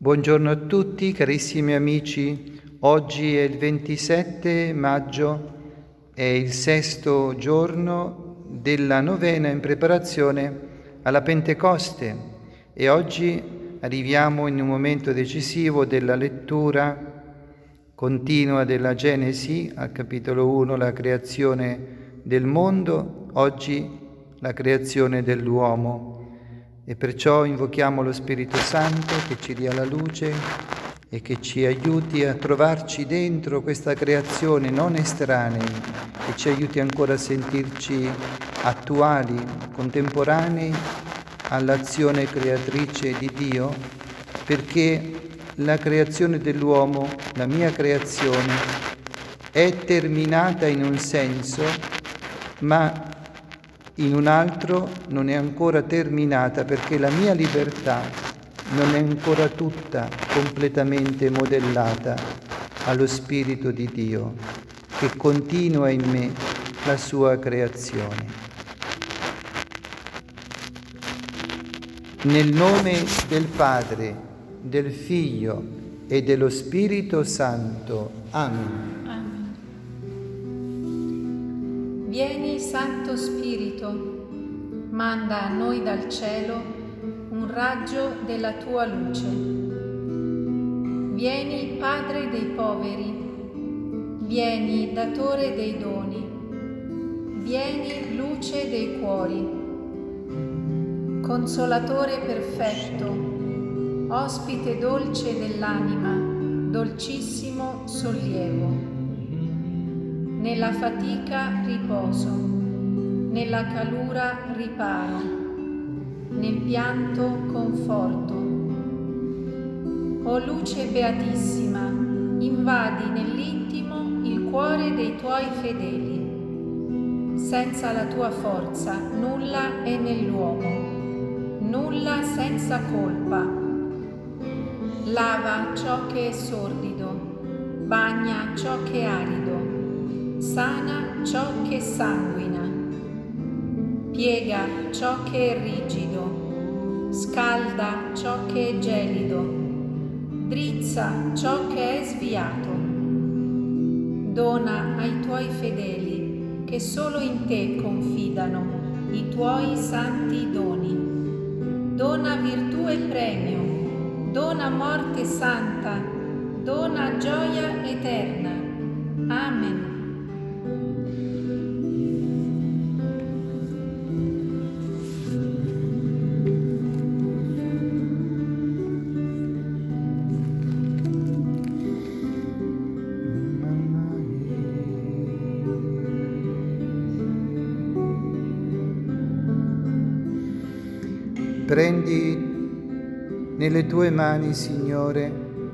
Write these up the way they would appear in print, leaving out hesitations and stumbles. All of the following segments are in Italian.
Buongiorno a tutti, carissimi amici. Oggi è il 27 maggio, è il 6° giorno della novena in preparazione alla Pentecoste e oggi arriviamo in un momento decisivo della lettura continua della Genesi, al capitolo 1, la creazione del mondo, oggi la creazione dell'uomo. E perciò invochiamo lo Spirito Santo che ci dia la luce e che ci aiuti a trovarci dentro questa creazione, non estranei, che ci aiuti ancora a sentirci attuali, contemporanei all'azione creatrice di Dio, perché la creazione dell'uomo, la mia creazione, è terminata in un senso, ma in un altro non è ancora terminata, perché la mia libertà non è ancora tutta completamente modellata allo Spirito di Dio, che continua in me la sua creazione. Nel nome del Padre, del Figlio e dello Spirito Santo. Amen. Vieni, Santo Spirito, manda a noi dal cielo un raggio della tua luce. Vieni, Padre dei poveri, vieni, Datore dei doni, vieni, luce dei cuori, Consolatore perfetto, ospite dolce dell'anima, dolcissimo sollievo. Nella fatica riposo, nella calura riparo, nel pianto conforto. O luce beatissima, invadi nell'intimo il cuore dei tuoi fedeli. Senza la tua forza nulla è nell'uomo, nulla senza colpa. Lava ciò che è sordido, bagna ciò che è arido, sana ciò che sanguina, piega ciò che è rigido, scalda ciò che è gelido, drizza ciò che è sviato. Dona ai tuoi fedeli, che solo in te confidano, i tuoi santi doni. Dona virtù e premio, dona morte santa, dona gioia eterna. Amen. Prendi nelle tue mani, Signore,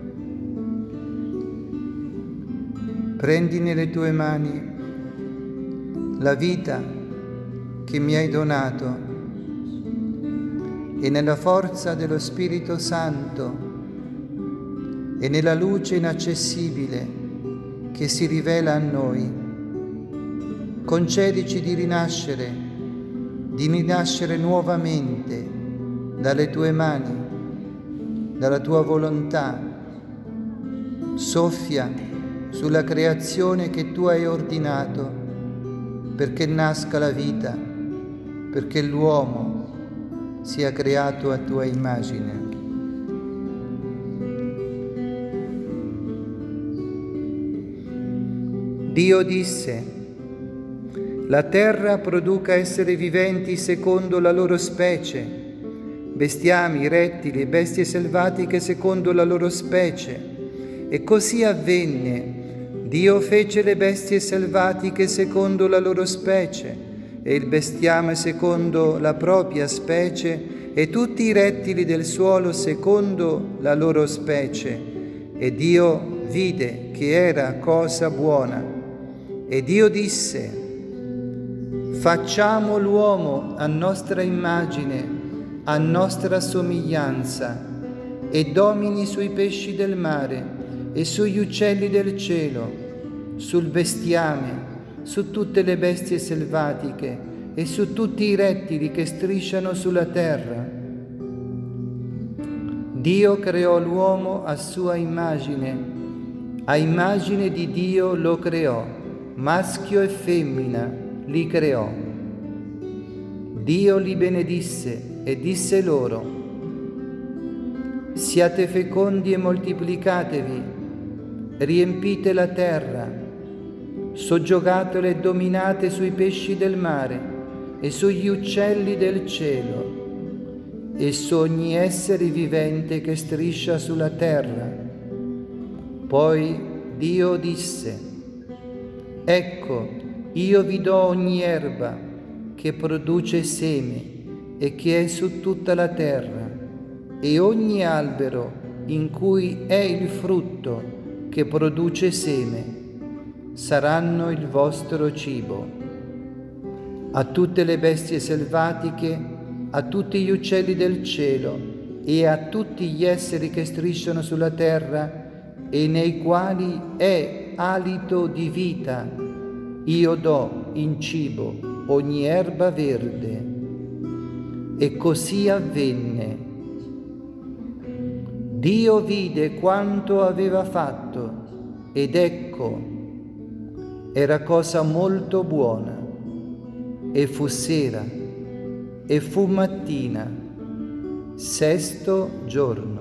prendi nelle tue mani la vita che mi hai donato e nella forza dello Spirito Santo e nella luce inaccessibile che si rivela a noi, concedici di rinascere nuovamente dalle tue mani, dalla tua volontà. Soffia sulla creazione che tu hai ordinato perché nasca la vita, perché l'uomo sia creato a tua immagine. Dio disse: la terra produca esseri viventi secondo la loro specie, bestiami, rettili e bestie selvatiche secondo la loro specie. E così avvenne. Dio fece le bestie selvatiche secondo la loro specie, e il bestiame secondo la propria specie, e tutti i rettili del suolo secondo la loro specie. E Dio vide che era cosa buona. E Dio disse: facciamo l'uomo a nostra immagine, a nostra somiglianza, e domini sui pesci del mare e sugli uccelli del cielo, sul bestiame, su tutte le bestie selvatiche e su tutti i rettili che strisciano sulla terra. Dio creò l'uomo a sua immagine, a immagine di Dio lo creò, maschio e femmina li creò. Dio li benedisse e disse loro: siate fecondi e moltiplicatevi, riempite la terra, soggiogatela e dominate sui pesci del mare e sugli uccelli del cielo e su ogni essere vivente che striscia sulla terra. Poi Dio disse: ecco, io vi do ogni erba che produce seme e che è su tutta la terra, e ogni albero in cui è il frutto che produce seme, saranno il vostro cibo. A tutte le bestie selvatiche, a tutti gli uccelli del cielo e a tutti gli esseri che strisciano sulla terra e nei quali è alito di vita, io do in cibo ogni erba verde. E così avvenne. Dio vide quanto aveva fatto, ed ecco, era cosa molto buona. E fu sera, e fu mattina, sesto giorno.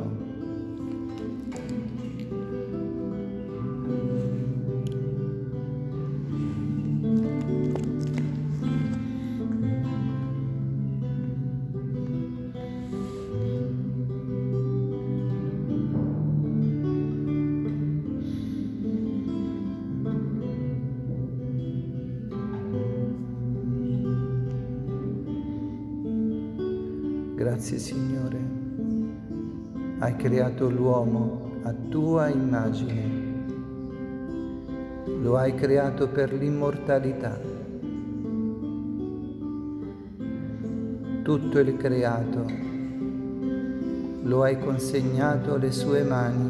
Grazie Signore, hai creato l'uomo a tua immagine, lo hai creato per l'immortalità. Tutto il creato lo hai consegnato alle sue mani,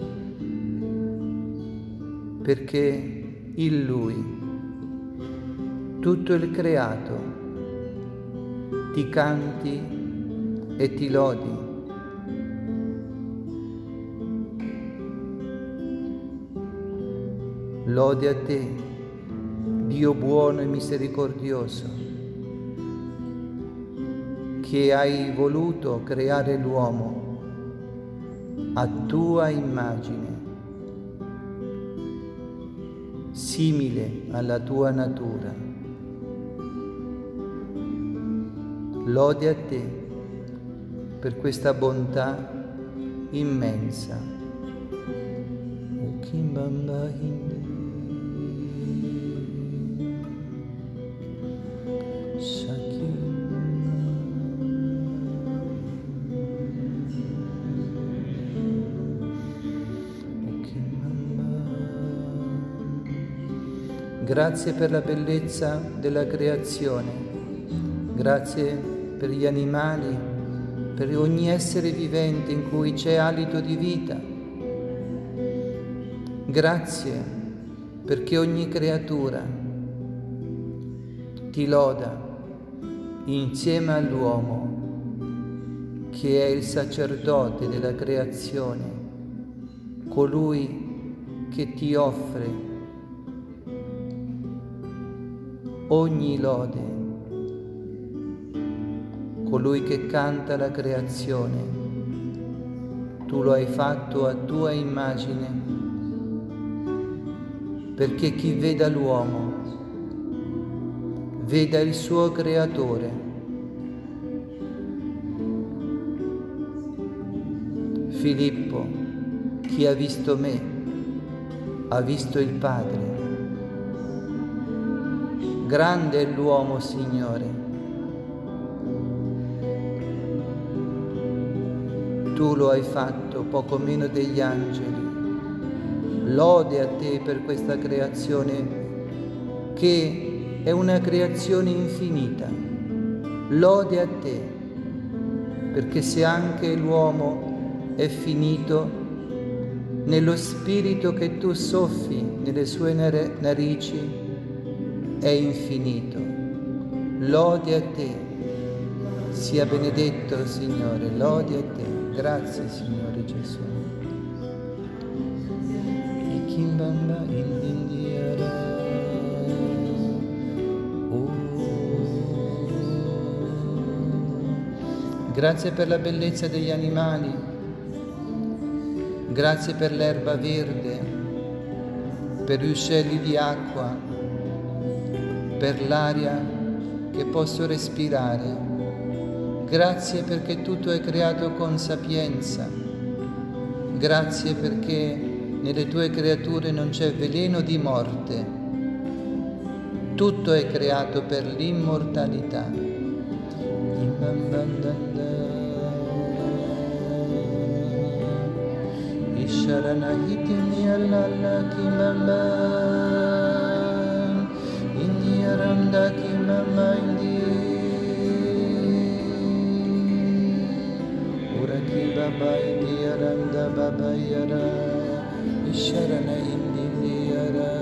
perché in Lui tutto il creato ti canti e ti lodi. Lode a te, Dio buono e misericordioso, che hai voluto creare l'uomo a tua immagine, simile alla tua natura. Lode a te per questa bontà immensa. Grazie per la bellezza della creazione, grazie per gli animali, per ogni essere vivente in cui c'è alito di vita. Grazie perché ogni creatura ti loda insieme all'uomo che è il sacerdote della creazione, colui che ti offre ogni lode, colui che canta la creazione. Tu lo hai fatto a tua immagine, perché chi veda l'uomo veda il suo creatore. Filippo, chi ha visto me, ha visto il Padre. Grande è l'uomo, Signore. Tu lo hai fatto poco meno degli angeli. Lode a te per questa creazione che è una creazione infinita. Lode a te, perché se anche l'uomo è finito, nello spirito che tu soffi nelle sue narici è infinito. Lode a te, sia benedetto Signore, lode a te. Grazie Signore Gesù. Ikimbamba indindiara. Grazie per la bellezza degli animali, grazie per l'erba verde, per gli uccelli di acqua, per l'aria che posso respirare. Grazie perché tutto è creato con sapienza. Grazie perché nelle tue creature non c'è veleno di morte. Tutto è creato per l'immortalità. Isharanahitini allalla kimamba indi aramda kimamba indi uraki baba indi aramda baba yara Isharana indi yara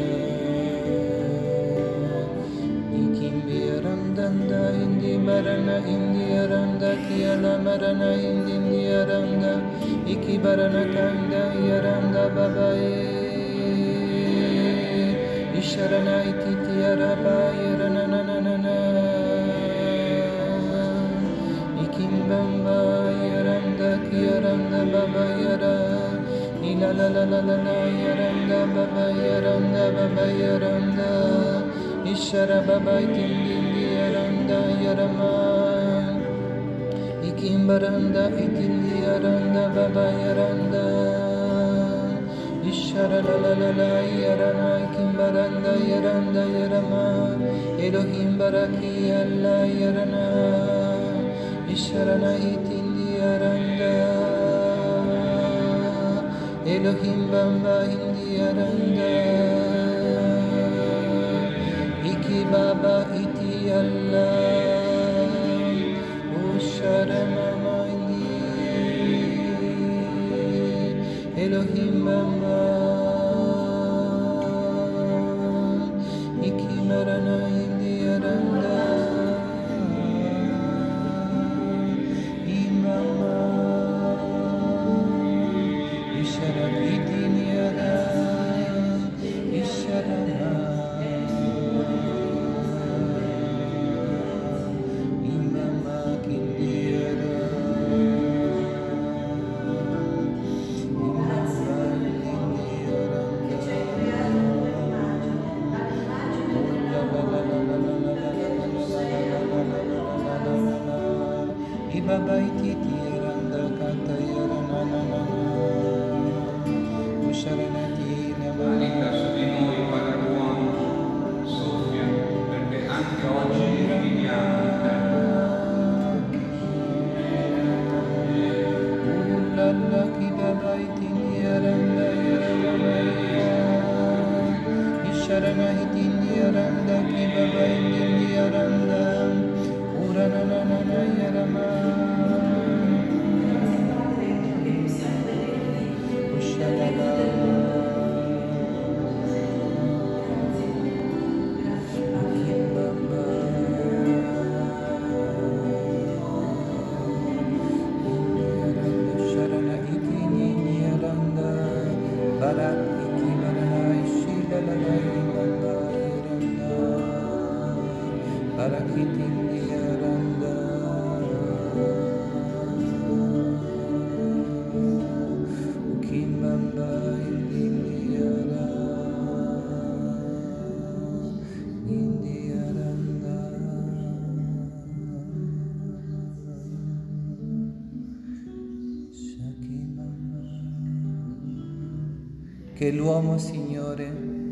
ikimbi aramdanda indi marana indi aramda kiyala marana indi aramda Iki barana kanda yaranda babae Isharana ititi araba yarana nanana Ikimbamba yaranda kiyaranda baba yara Ila la la la la la yaranda baba yaranda Ishara baba itindi yaranda yarama Ikimbaranda itindi yaranda baba yaranda Ishara la la la la yarana ikimbaranda yaranda yarama Elohim baraki alla yarana Isharana itindi yaranda Elohim bamba indi yaranda Iki baba iti alla Sharamama indi Elohim Bamba Ikimarana indi aranda Imama Isharakiti niyara Isharana Baba ititi yaranda kata yarana Usharanati Manica su di noi, Padre buono, soffia, perché anche oggi viviamo Ullalla ki baba ititi yaranda yarana Isharanati yaranda ki baba ititi yaranda Uranana yarama Che l'uomo, Signore,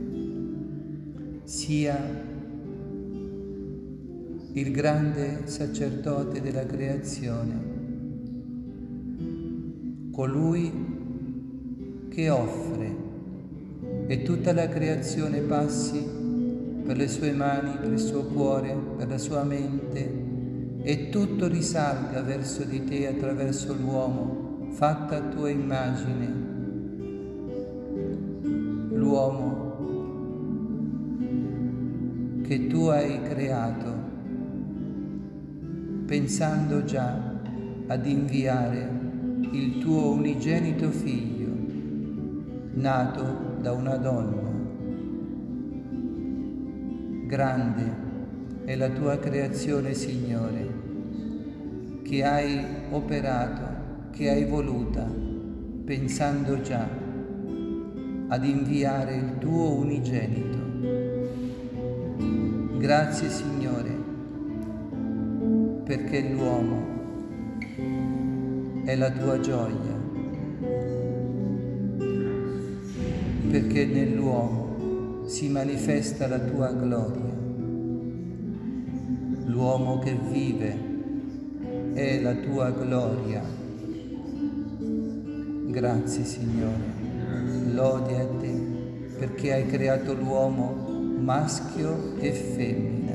sia il grande sacerdote della creazione, colui che offre e tutta la creazione passi per le sue mani, per il suo cuore, per la sua mente e tutto risalga verso di te attraverso l'uomo, fatta a tua immagine. L'uomo che tu hai creato, pensando già ad inviare il tuo unigenito Figlio, nato da una donna. Grande è la tua creazione, Signore, che hai operato, che hai voluta, pensando già ad inviare il tuo unigenito. Grazie, Signore, perché l'uomo è la tua gioia, perché nell'uomo si manifesta la tua gloria. L'uomo che vive è la tua gloria. Grazie, Signore, lode a te, perché hai creato l'uomo maschio e femmina.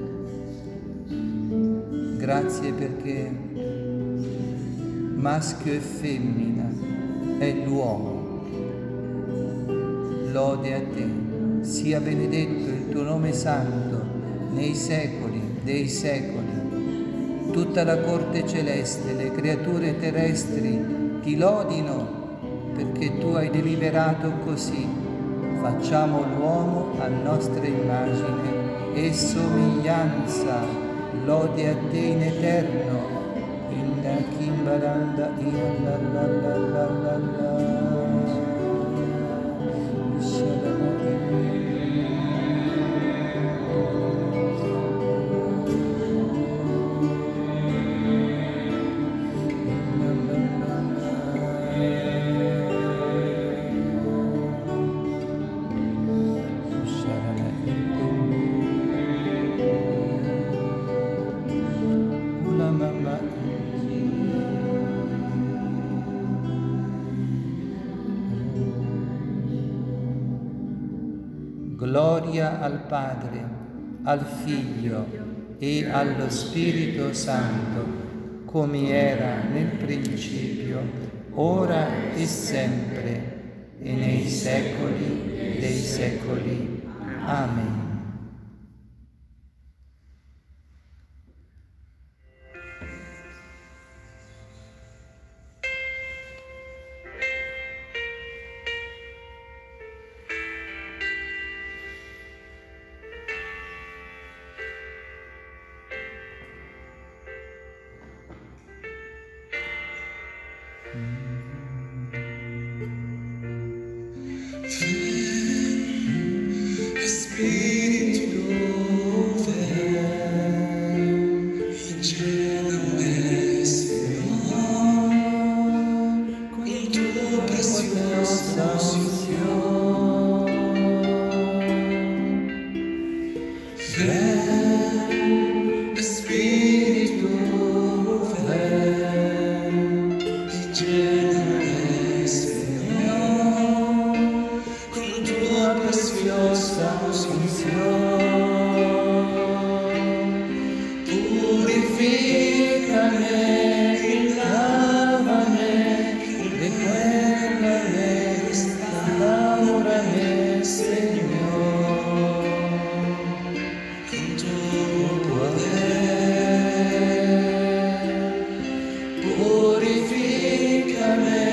Grazie perché maschio e femmina è l'uomo. Lode a te, sia benedetto il tuo nome santo nei secoli dei secoli. Tutta la corte celeste, le creature terrestri ti lodino, perché tu hai deliberato così: facciamo l'uomo a nostra immagine e somiglianza. Lode a te in eterno. Inda kimbaranda la la la la la la. Gloria al Padre, al Figlio e allo Spirito Santo, come era nel principio, ora e sempre, e nei secoli dei secoli. Amen.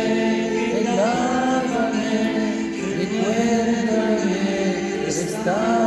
Stop.